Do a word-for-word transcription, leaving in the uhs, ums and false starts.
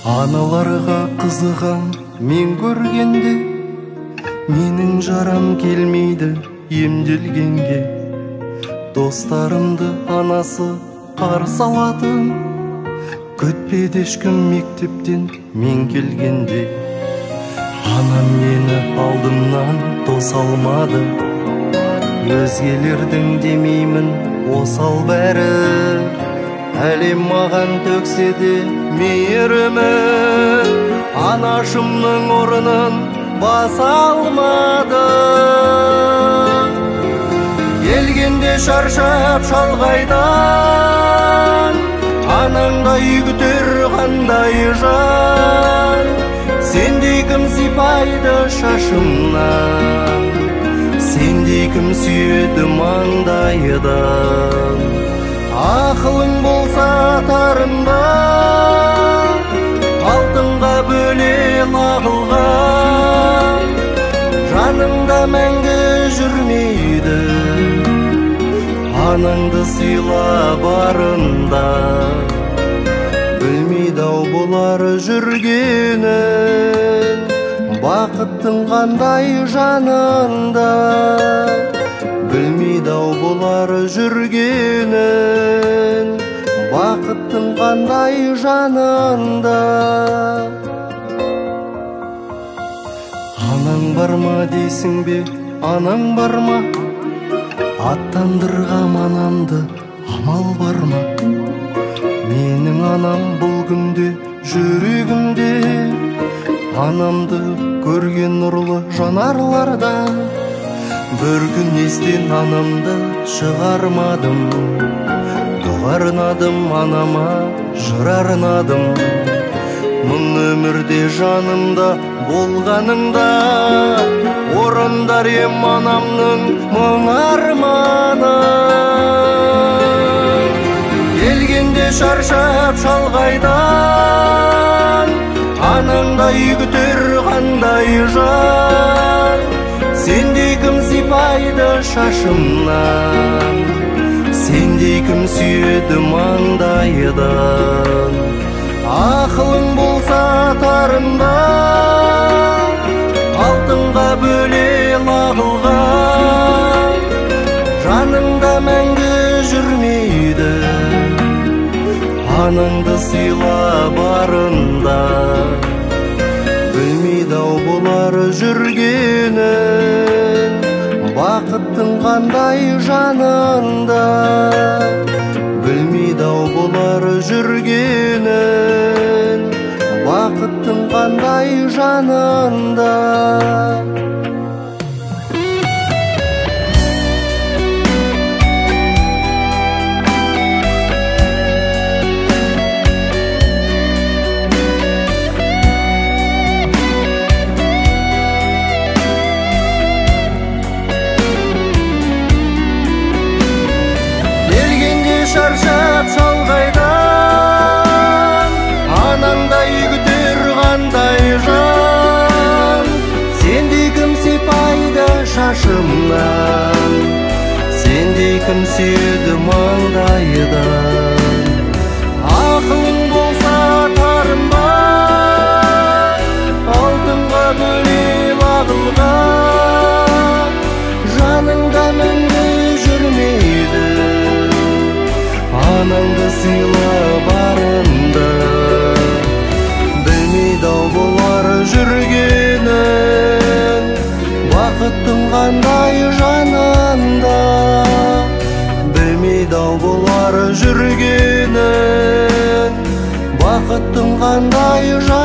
Аналарға қызығам мен көргенде, менің жарам келмейді емделгенге. Достарымды анасы қарсы алатын, күтпеді ешкім мектептен мен келгенде. Анам мені алдымнан тоса алмады, өзгелердің демеймін осал бәрі. Әлем маған төксе де мейірімін, анашымның орнын баса алмады. Келгенде шаршап шалғайдан, анаңдай күтер қандай жан. Сендей кім сипайды шашымнан, сендей кім сүйеді маңдайдан. Ақылың болса тарында, алтынға бөле лағылған. Жаныңда мәңгі жүрмейді, анаңды сыйла барында. Білмейді-ау бұлар жүргенін, бақыттың қандай жанында. Білмейді-ау бұлар жүргенін, бақыттың қандай жанында. Анаң бар ма дейсің бе, анаң бар ма? Аттандырғам анамды, амал бар ма? Менің анам бұл күнде жүрегімде, анамды көрген нұрлы жанарлардан. Бір күн естен анамды шығармадым, дұға арнадым анама, жыр арнадым. Мың өмірде жанымда болғаныңда, орындар ем анамның мың арманын. Келгенде шаршап шалғайдан, анаңдай күтер қандай жан. Сендей кім сипайды шашымнан, сендей кім сүйеді маңдайдан. Ақылың болса тарында, алтынға бөле лағылған. Жаныңда мәңгі жүрмейді, анаңды сыйла барында. Білмейді-ау бұлар жүргенін, бақыттың қандай жанында. Білмейді-ау бұлар жүргенін, бақыттың қандай жанында. Шаршап шалғайдан, анаңдай күтер қандай жан. Сендей кім сипайды шашымнан, сендей кім сүйеді маңдайдан. Ақылың болса тарынбай, алтынға бөле лағылған. Жаныңда мәңгі жүрмейді, анаңды сыйла барында. Білмейді-ау бұлар жүргенін, бақыттың қандай жанында. Білмейді-ау бұлар жүргенін, бақыттың қандай жанында.